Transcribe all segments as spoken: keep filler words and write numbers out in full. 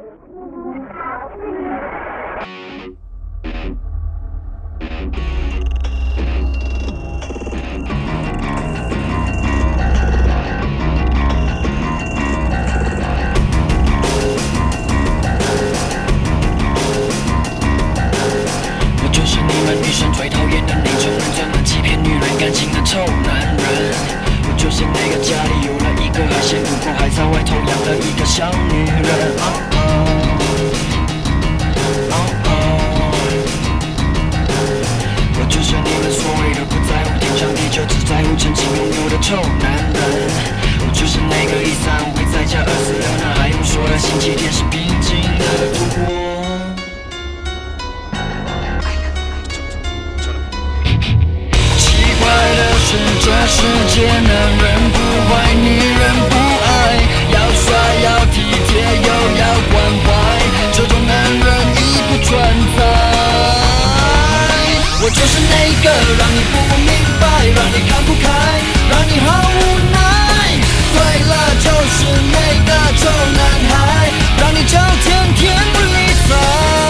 女生最讨厌的那种人，专门欺骗女人感情的臭男人。我就是那个家里有了一个还嫌不够，还在外头养了一个小女人。哦哦哦哦，我就是你们所谓的不在乎天长地久，只在乎曾经拥有的臭男人。我就是那个一三五会在家饿死的，那还用说的？星期天是平静的度过。这世界男人不坏，女人不爱，要帅要体贴又要关怀，这种男人已不存在。我就是那个让你不明白，让你看不开，让你好无奈。对了，就是那个臭男孩，让你叫天天不理睬。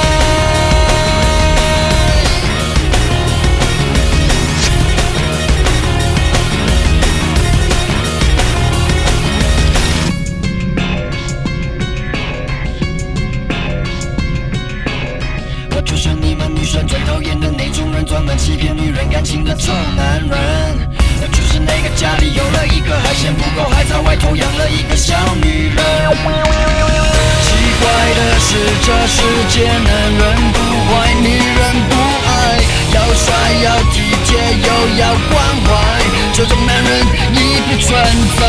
就是你们女生最讨厌的那种人，专门欺骗女人感情的臭男人。我就是那个家里有了一个还嫌不够，还在外头养了一个小女人。奇怪的是，这世界男人不坏，女人不爱，要帅要体贴又要关怀，这种男人已不存在。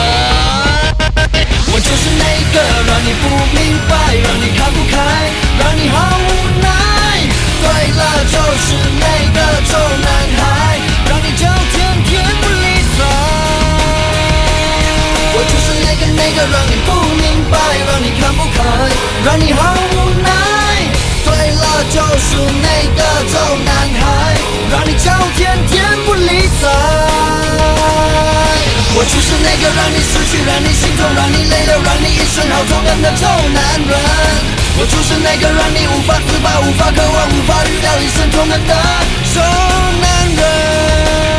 我就是那个让你不明白，让你看不开，让你好无奈。对了，就是那个臭男孩，让你叫天天不理睬。我就是那个那个让你不明白，让你看不开，让你好无奈。对了，就是那个臭男孩，让你叫天天不理睬。我就是那个让你失去，让你心痛，让你累了，让你一身好痛恨的臭男人。我就是那个让你无法自拔、无法渴望、无法预料一生痛恨的臭男人。